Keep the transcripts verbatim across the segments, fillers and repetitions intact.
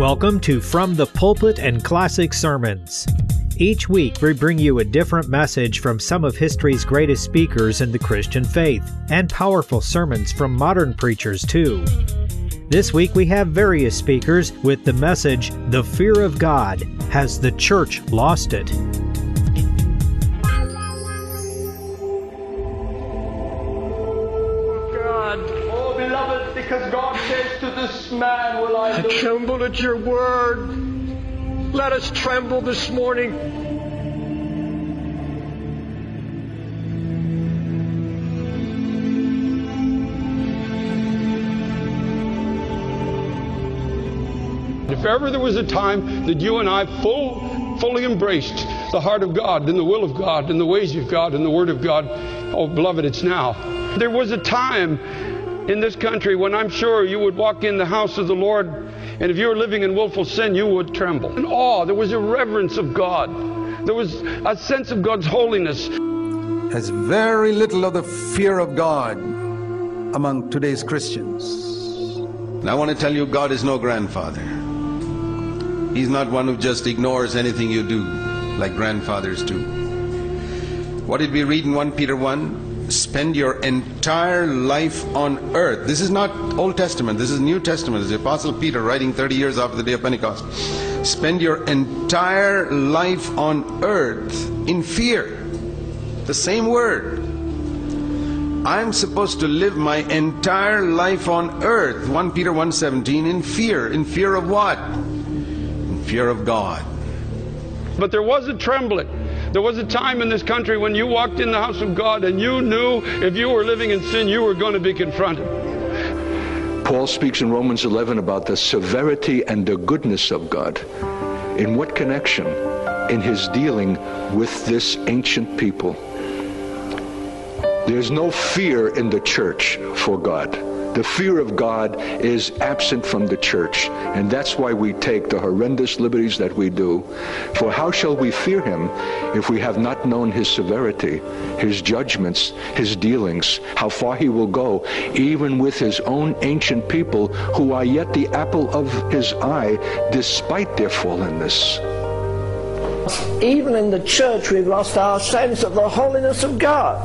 Welcome to From the Pulpit and Classic Sermons. Each week we bring you a different message from some of history's greatest speakers in the Christian faith, and powerful sermons from modern preachers too. This week we have various speakers with the message, "The Fear of God. Has the Church Lost It?" Because God says to this man, will I, I tremble at your word. Let us tremble this morning. If ever there was a time that you and I full, fully embraced the heart of God and the will of God and the ways of God and the Word of God, oh, beloved, it's now. There was a time in this country when I'm sure you would walk in the house of the Lord, and if you were living in willful sin, you would tremble. In awe, there was a reverence of God. There was a sense of God's holiness. There's very little of the fear of God among today's Christians. And I want to tell you, God is no grandfather. He's not one who just ignores anything you do like grandfathers do. What did we read in First Peter one? Spend your entire life on earth. This is not Old Testament, this is New Testament. It's the Apostle Peter writing thirty years after the day of Pentecost. Spend your entire life on earth in fear. The same word. I'm supposed to live my entire life on earth, First Peter one seventeen, in fear. In fear of what? In fear of God. But there was a trembling. There was a time in this country when you walked in the house of God and you knew if you were living in sin, you were going to be confronted. Paul speaks in Romans eleven about the severity and the goodness of God. In what connection? In his dealing with this ancient people. There's no fear in the church for God. The fear of God is absent from the church, and that's why we take the horrendous liberties that we do. For how shall we fear him if we have not known his severity, his judgments, his dealings, how far he will go, even with his own ancient people who are yet the apple of his eye despite their fallenness? Even in the church we've lost our sense of the holiness of God.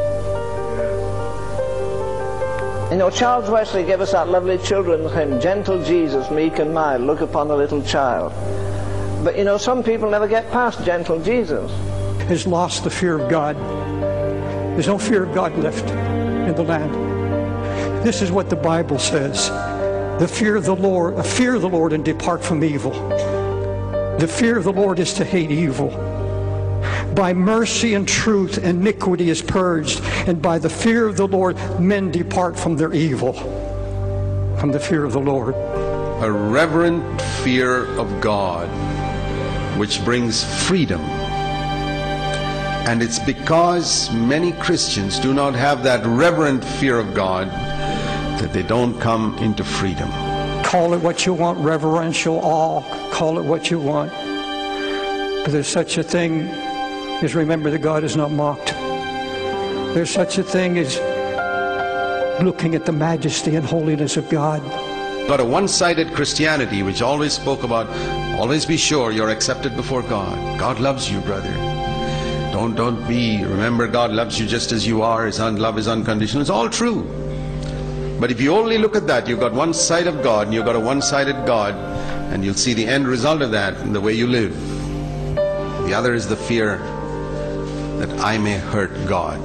You know, Charles Wesley gave us that lovely children's hymn, "Gentle Jesus, meek and mild, look upon a little child." But you know, some people never get past gentle Jesus. Has lost the fear of God. There's no fear of God left in the land. This is what the Bible says. The fear of the Lord, uh, fear the Lord and depart from evil. The fear of the Lord is to hate evil. By mercy and truth, iniquity is purged, and by the fear of the Lord, men depart from their evil. From the fear of the Lord. A reverent fear of God, which brings freedom. And it's because many Christians do not have that reverent fear of God that they don't come into freedom. Call it what you want, reverential awe, call it what you want. But there's such a thing is remember that God is not mocked. There's such a thing as looking at the majesty and holiness of God. Got a one-sided Christianity which always spoke about, always be sure you're accepted before God. God loves you, brother. Don't, don't be, remember God loves you just as you are. His love is unconditional. It's all true. But if you only look at that, you've got one side of God and you've got a one-sided God, and you'll see the end result of that in the way you live. The other is the fear that I may hurt God.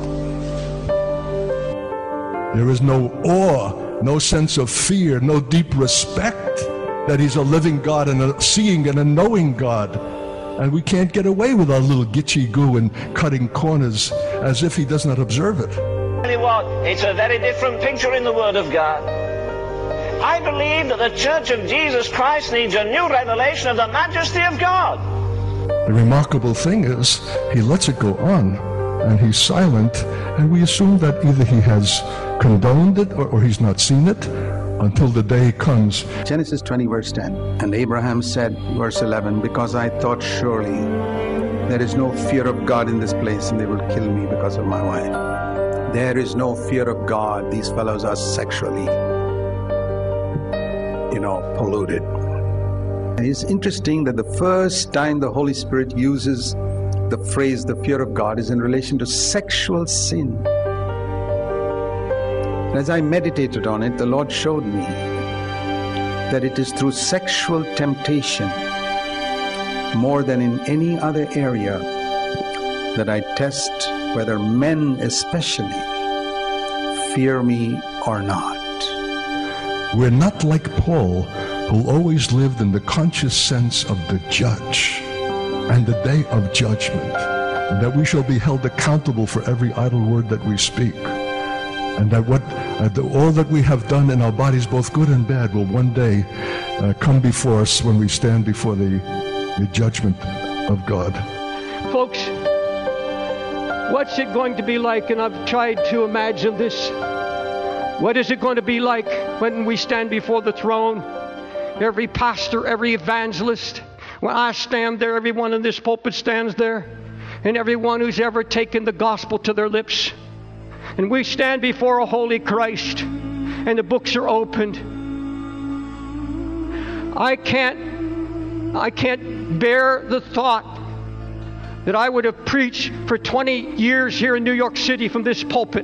There is no awe, no sense of fear, no deep respect that he's a living God and a seeing and a knowing God. And we can't get away with our little gitchy goo and cutting corners as if he does not observe it. Tell you what, it's a very different picture in the Word of God. I believe that the Church of Jesus Christ needs a new revelation of the majesty of God. The remarkable thing is, he lets it go on, and he's silent, and we assume that either he has condoned it or, or he's not seen it until the day comes. Genesis twenty verse ten. And Abraham said, verse eleven, because I thought surely there is no fear of God in this place, and they will kill me because of my wife. There is no fear of God. These fellows are sexually, you know, polluted. It's interesting that the first time the Holy Spirit uses the phrase the fear of God is in relation to sexual sin. As I meditated on it, the Lord showed me that it is through sexual temptation, more than in any other area, that I test whether men especially fear me or not. We're not like Paul, who always lived in the conscious sense of the judge and the day of judgment, and that we shall be held accountable for every idle word that we speak, and that what uh, the, all that we have done in our bodies, both good and bad, will one day uh, come before us when we stand before the, the judgment of God. Folks, what's it going to be like? And I've tried to imagine this. What is it going to be like when we stand before the throne? Every pastor, every evangelist, when I stand there, everyone in this pulpit stands there, and everyone who's ever taken the gospel to their lips. And we stand before a holy Christ, and the books are opened. I can't, I can't bear the thought that I would have preached for twenty years here in New York City from this pulpit,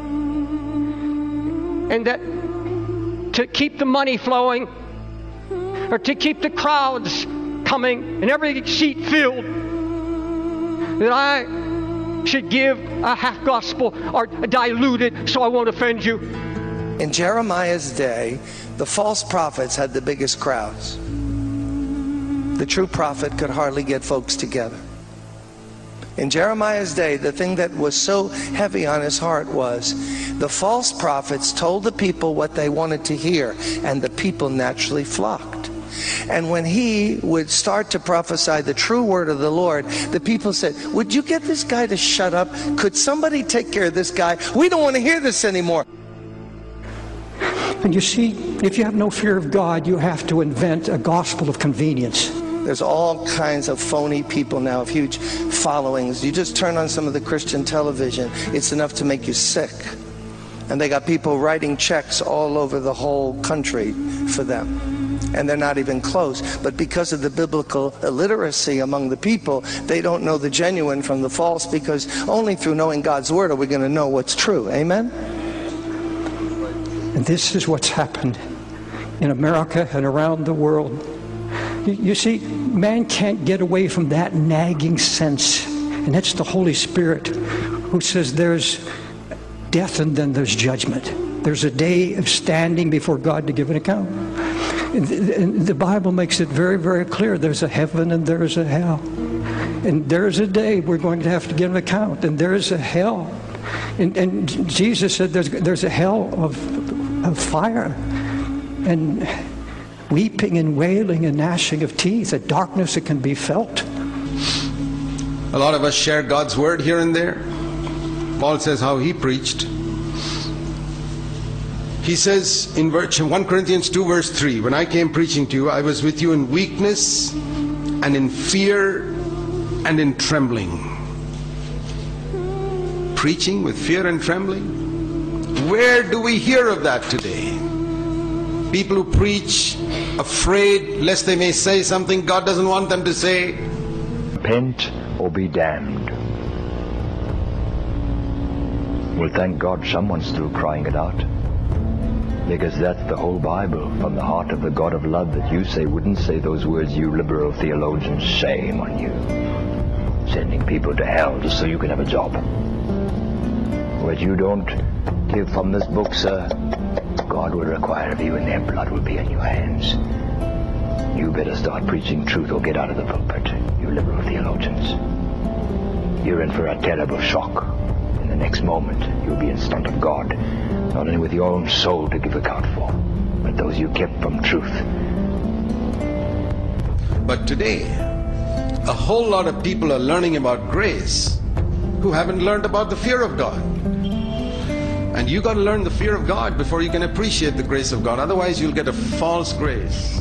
and that to keep the money flowing, or to keep the crowds coming and every seat filled, that I should give a half gospel or diluted so I won't offend you. In Jeremiah's day, the false prophets had the biggest crowds. The true prophet could hardly get folks together. In Jeremiah's day, the thing that was so heavy on his heart was the false prophets told the people what they wanted to hear, and the people naturally flocked. And when he would start to prophesy the true word of the Lord, the people said, would you get this guy to shut up? Could somebody take care of this guy? We don't want to hear this anymore. And you see, if you have no fear of God, you have to invent a gospel of convenience. There's all kinds of phony people now of huge followings. You just turn on some of the Christian television, it's enough to make you sick. And they got people writing checks all over the whole country for them. And they're not even close. But because of the biblical illiteracy among the people, they don't know the genuine from the false, because only through knowing God's word are we going to know what's true. Amen? And this is what's happened in America and around the world. You, you see, man can't get away from that nagging sense. And that's the Holy Spirit who says there's death and then there's judgment. There's a day of standing before God to give an account. And the, and the Bible makes it very, very clear. There's a heaven and there's a hell. And there's a day we're going to have to give an account. And there's a hell. And, and Jesus said there's, there's a hell of, of fire. And weeping and wailing and gnashing of teeth, a darkness that can be felt. A lot of us share God's word here and there. Paul says how he preached. He says in First Corinthians two verse three, when I came preaching to you, I was with you in weakness and in fear and in trembling. Preaching with fear and trembling? Where do we hear of that today? People who preach afraid lest they may say something God doesn't want them to say. Repent or be damned. Well, thank God someone's through crying it out. Because that's the whole Bible, from the heart of the God of love, that you say wouldn't say those words, you liberal theologians. Shame on you. Sending people to hell just so you can have a job. What you don't give from this book, sir, God will require of you, and their blood will be in your hands. You better start preaching truth or get out of the pulpit, you liberal theologians. You're in for a terrible shock. In the next moment, you'll be in front of God, not only with your own soul to give account for, but those you kept from truth. But today, a whole lot of people are learning about grace who haven't learned about the fear of God. And you got to learn the fear of God before you can appreciate the grace of God. Otherwise, you'll get a false grace.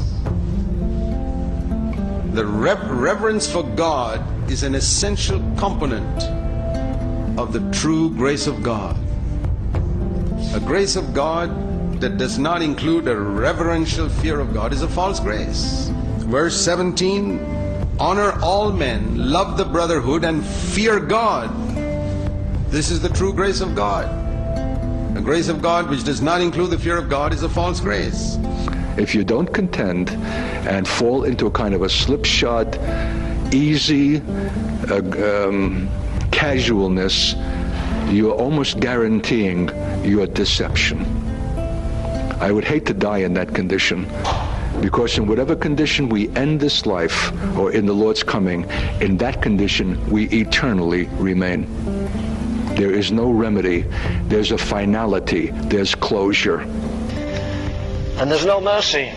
The rev- reverence for God is an essential component of the true grace of God. A grace of God that does not include a reverential fear of God is a false grace. Verse seventeen, honor all men, love the brotherhood, and fear God. This is the true grace of God. The grace of God which does not include the fear of God is a false grace. If you don't contend and fall into a kind of a slipshod, easy uh, um, casualness, you're almost guaranteeing your deception. I would hate to die in that condition, because in whatever condition we end this life or in the Lord's coming, in that condition we eternally remain. There is no remedy. There's a finality. There's closure. And there's no mercy.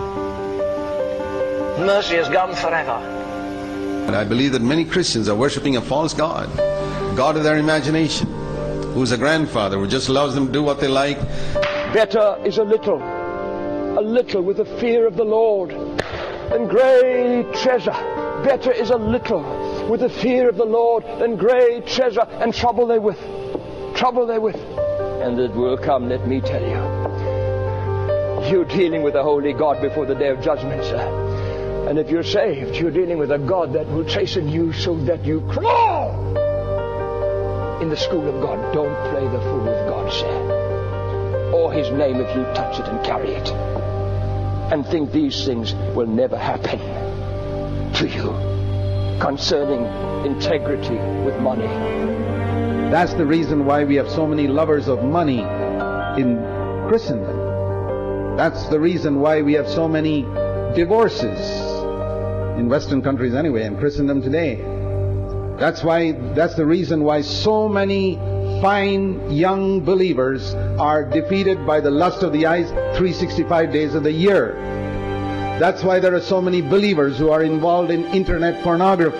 Mercy is gone forever. And I believe that many Christians are worshiping a false God, God of their imagination, who's a grandfather who just allows them to do what they like. Better is a little, a little with the fear of the Lord than great treasure. Better is a little with the fear of the Lord than great treasure, and trouble therewith. Trouble therewith. And it will come, let me tell you. You're dealing with a holy God before the day of judgment, sir. And if you're saved, you're dealing with a God that will chasten you so that you crawl in the school of God. Don't play the fool with God, sir, or his name if you touch it and carry it, and think these things will never happen to you concerning integrity with money. That's the reason why we have so many lovers of money in Christendom. That's the reason why we have so many divorces in Western countries anyway, in Christendom today. That's why, that's the reason why so many fine young believers are defeated by the lust of the eyes three hundred sixty-five days of the year. That's why there are so many believers who are involved in internet pornography.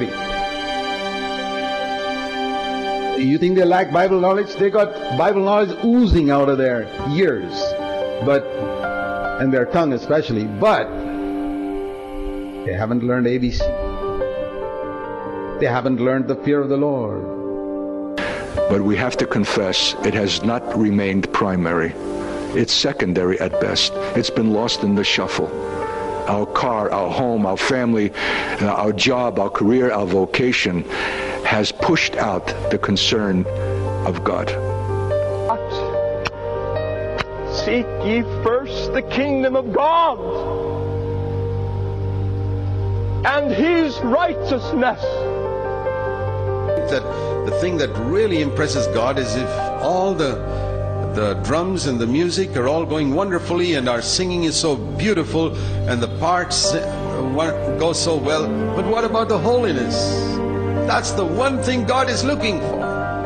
You think they lack Bible knowledge? They got Bible knowledge oozing out of their ears, but, and their tongue especially, but they haven't learned A B C. They haven't learned the fear of the Lord. But we have to confess, it has not remained primary. It's secondary at best. It's been lost in the shuffle. Our car, our home, our family, our job, our career, our vocation has pushed out the concern of God. Seek ye first the kingdom of God and his righteousness. That the thing that really impresses God is if all the the drums and the music are all going wonderfully and our singing is so beautiful and the parts go so well, but what about the holiness? That's the one thing God is looking for.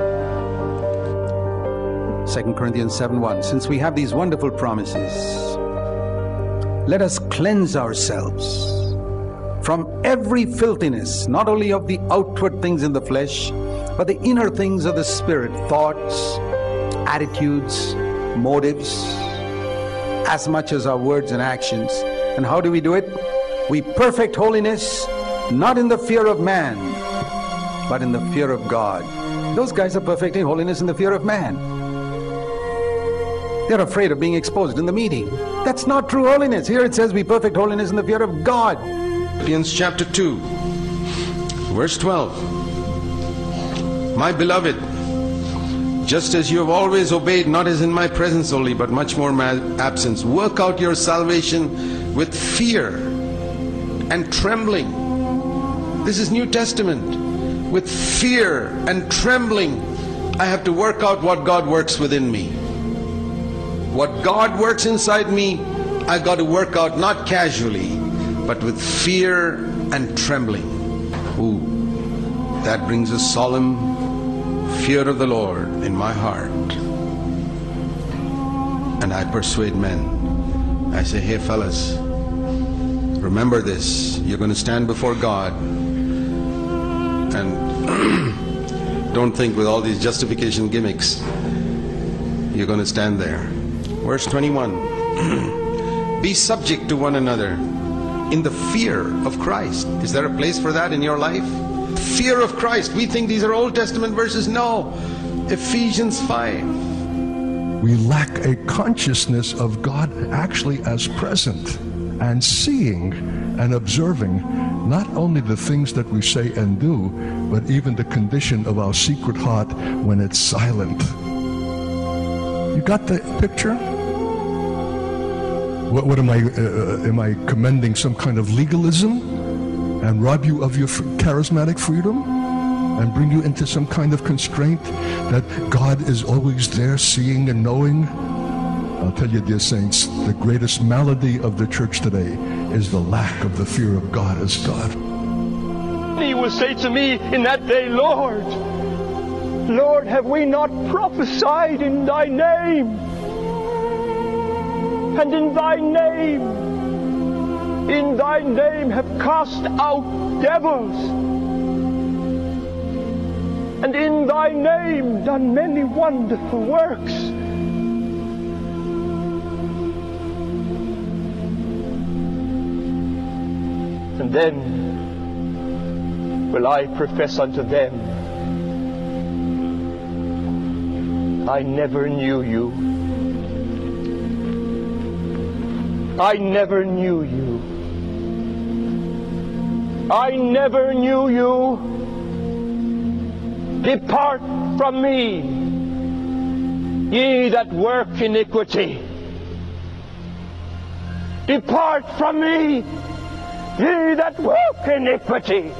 Second Corinthians seven one. Since we have these wonderful promises, let us cleanse ourselves from every filthiness, not only of the outward things in the flesh, but the inner things of the spirit, thoughts, attitudes, motives, as much as our words and actions. And how do we do it? We perfect holiness, not in the fear of man, but in the fear of God. Those guys are perfecting holiness in the fear of man. They're afraid of being exposed in the meeting. That's not true holiness. Here it says we perfect holiness in the fear of God. Philippians chapter two, verse twelve. My beloved, just as you have always obeyed, not as in my presence only, but much more in my absence, work out your salvation with fear and trembling. This is New Testament. With fear and trembling, I have to work out what God works within me. What God works inside me, I've got to work out not casually, but with fear and trembling. Ooh, that brings a solemn fear of the Lord in my heart. And I persuade men. I say, hey fellas, remember this. You're going to stand before God. And don't think with all these justification gimmicks you're going to stand there. Verse twenty-one. Be subject to one another in the fear of Christ. Is there a place for that in your life? Fear of Christ. We think these are Old Testament verses. No. Ephesians five. We lack a consciousness of God actually as present and seeing and observing not only the things that we say and do, but even the condition of our secret heart when it's silent. You got the picture? What, what am I, uh, am I commending some kind of legalism and rob you of your charismatic freedom and bring you into some kind of constraint that God is always there seeing and knowing? I'll tell you, dear saints, the greatest malady of the church today is the lack of the fear of God as God. He will say to me in that day, Lord, Lord, have we not prophesied in thy name? And in thy name, in thy name have cast out devils, and in thy name done many wonderful works. And then will I profess unto them, I never knew you. I never knew you. I never knew you. Depart from me, ye that work iniquity. Depart from me, ye that work iniquity.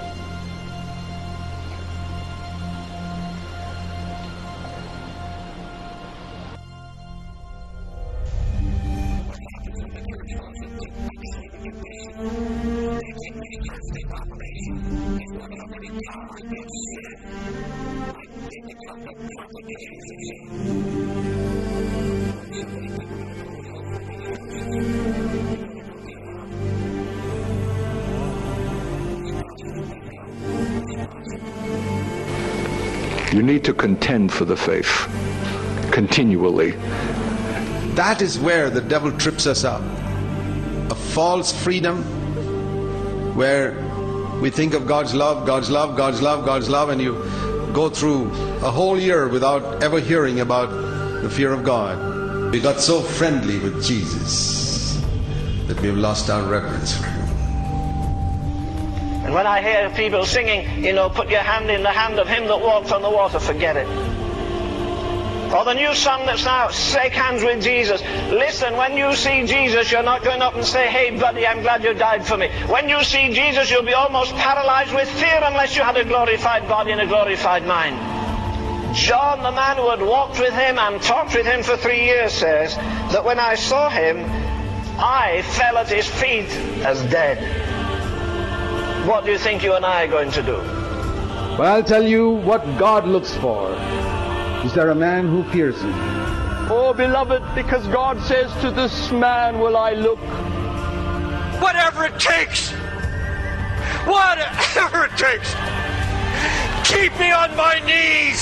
You need to contend for the faith continually. That is where the devil trips us up. A false freedom where we think of God's love, God's love, God's love, God's love, and you go through a whole year without ever hearing about the fear of God. We got so friendly with Jesus that we have lost our reverence for him. And when I hear people singing, you know, put your hand in the hand of him that walks on the water, forget it. Or the new song that's now, shake hands with Jesus. Listen, when you see Jesus, you're not going up and say, hey buddy, I'm glad you died for me. When you see Jesus, you'll be almost paralyzed with fear unless you had a glorified body and a glorified mind. John, the man who had walked with him and talked with him for three years, says that when I saw him, I fell at his feet as dead. What do you think you and I are going to do? Well, I'll tell you what God looks for. Is there a man who fears him? Oh, beloved, because God says, to this man will I look. Whatever it takes. Whatever it takes. Keep me on my knees.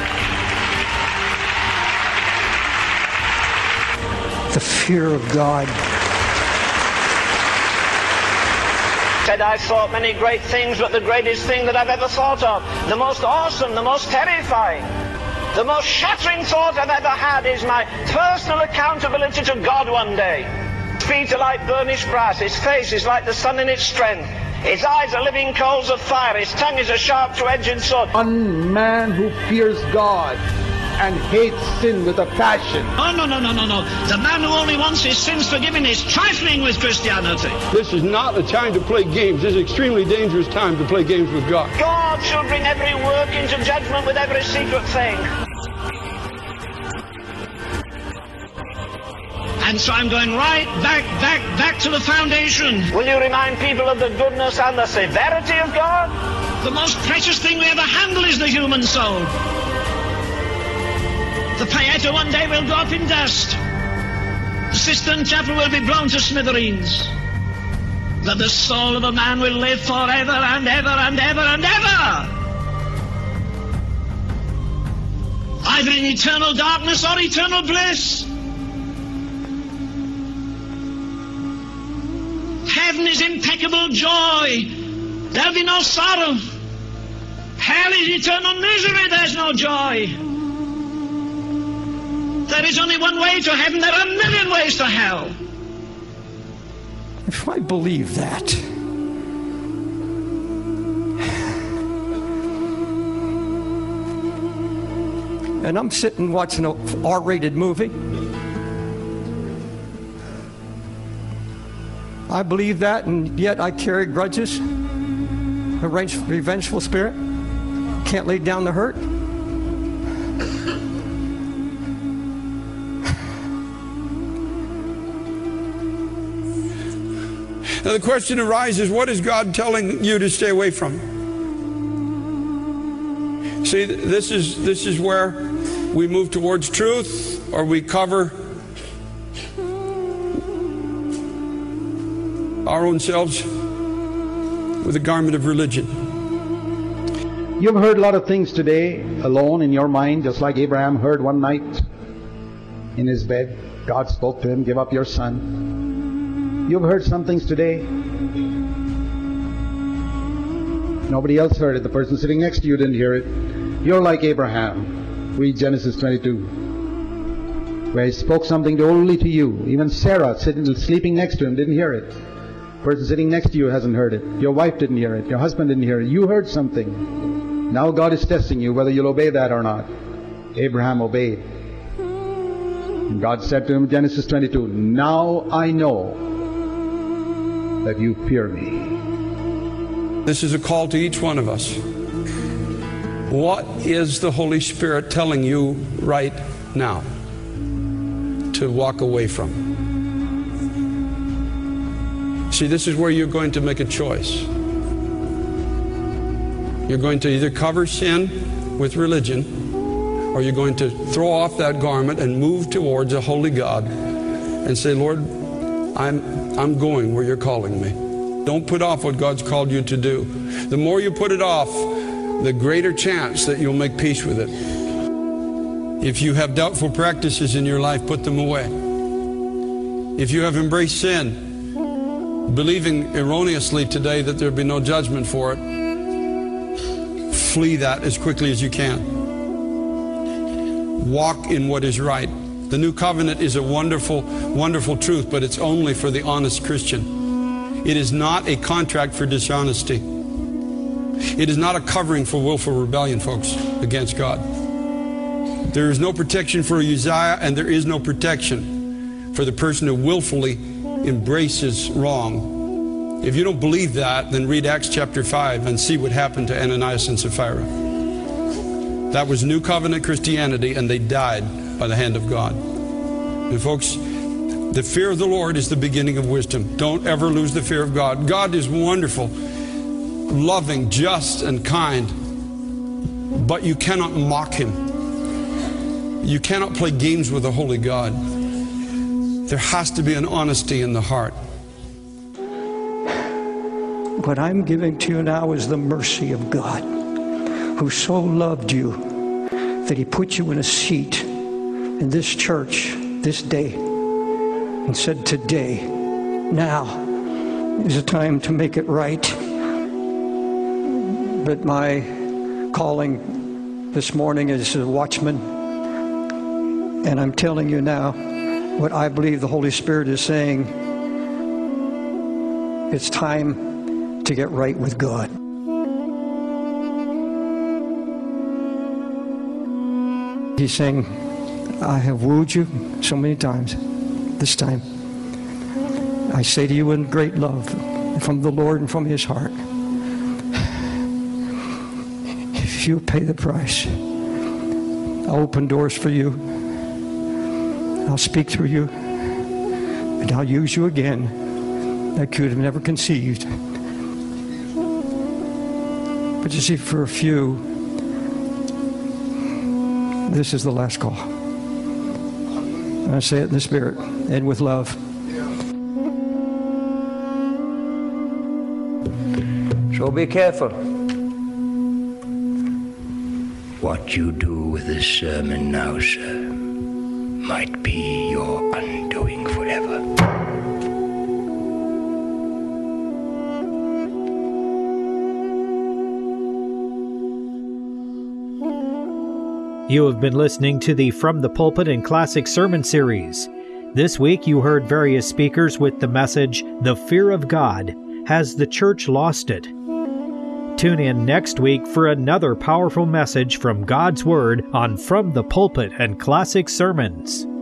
The fear of God. Said, I've thought many great things, but the greatest thing that I've ever thought of, the most awesome, the most terrifying, the most shattering thought I've ever had is my personal accountability to God one day. His feet are like burnished brass, his face is like the sun in its strength, his eyes are living coals of fire, his tongue is a sharp two-edged sword. One man who fears God and hates sin with a passion. Oh, no, no, no, no, no. The man who only wants his sins forgiven is trifling with Christianity. This is not a time to play games. This is an extremely dangerous time to play games with God. God shall bring every work into judgment with every secret thing. And so I'm going right back, back, back to the foundation. Will you remind people of the goodness and the severity of God? The most precious thing we ever handle is the human soul. The Pieta one day will go up in dust. The Sistine Chapel will be blown to smithereens. But the soul of a man will live forever and ever and ever and ever. Either in eternal darkness or eternal bliss. Heaven is impeccable joy. There'll be no sorrow. Hell is eternal misery. There's no joy. There is only one way to heaven. There are a million ways to hell. if I believe that, and I'm sitting watching an R-rated movie, I believe that, and yet I carry grudges, a revengeful spirit, can't lay down the hurt. Now the question arises, what is God telling you to stay away from? See, this is, this is where we move towards truth, or we cover our own selves with a garment of religion. You've heard a lot of things today alone in your mind, just like Abraham heard one night in his bed. God spoke to him, give up your son. You've heard some things today. Nobody else heard it. The person sitting next to you didn't hear it. You're like Abraham. Read Genesis twenty-two, where he spoke something only to you. Even Sarah, sitting, sleeping next to him, didn't hear it. The person sitting next to you hasn't heard it. Your wife didn't hear it. Your husband didn't hear it. You heard something. Now God is testing you whether you'll obey that or not. Abraham obeyed. And God said to him in Genesis twenty-two, now I know that you fear me. This is a call to each one of us. What is the Holy Spirit telling you right now to walk away from? See, this is where you're going to make a choice. You're going to either cover sin with religion, or you're going to throw off that garment and move towards a holy God and say, Lord, I'm I'm going where you're calling me. Don't put off what God's called you to do. The more you put it off, the greater chance that you'll make peace with it. If you have doubtful practices in your life, put them away. If you have embraced sin, believing erroneously today that there'll be no judgment for it, flee that as quickly as you can. Walk in what is right. The new covenant is a wonderful, wonderful truth, but it's only for the honest Christian. It is not a contract for dishonesty. It is not a covering for willful rebellion, folks, against God. There is no protection for Uzziah, and there is no protection for the person who willfully embraces wrong. If you don't believe that, then read Acts chapter five and see what happened to Ananias and Sapphira. That was New Covenant Christianity, and they died by the hand of God. And folks, the fear of the Lord is the beginning of wisdom. Don't ever lose the fear of God. God is wonderful, loving, just, and kind, but you cannot mock Him. You cannot play games with a holy God. There has to be an honesty in the heart. What I'm giving to you now is the mercy of God, who so loved you that He put you in a seat in this church this day and said, today, now is the time to make it right. But my calling this morning is a watchman, and I'm telling you now what I believe the Holy Spirit is saying. It's time to get right with God. He's saying, I have wooed you so many times. This time, I say to you in great love from the Lord and from His heart, if you pay the price, I'll open doors for you. I'll speak through you, and I'll use you again that could have never conceived. But you see, for a few, this is the last call. I say it in the Spirit and with love. So be careful. What you do with this sermon now, sir, might be your undoing forever. You have been listening to the From the Pulpit and Classic Sermon Series. This week you heard various speakers with the message, "The Fear of God. Has the Church Lost It?" Tune in next week for another powerful message from God's Word on From the Pulpit and Classic Sermons.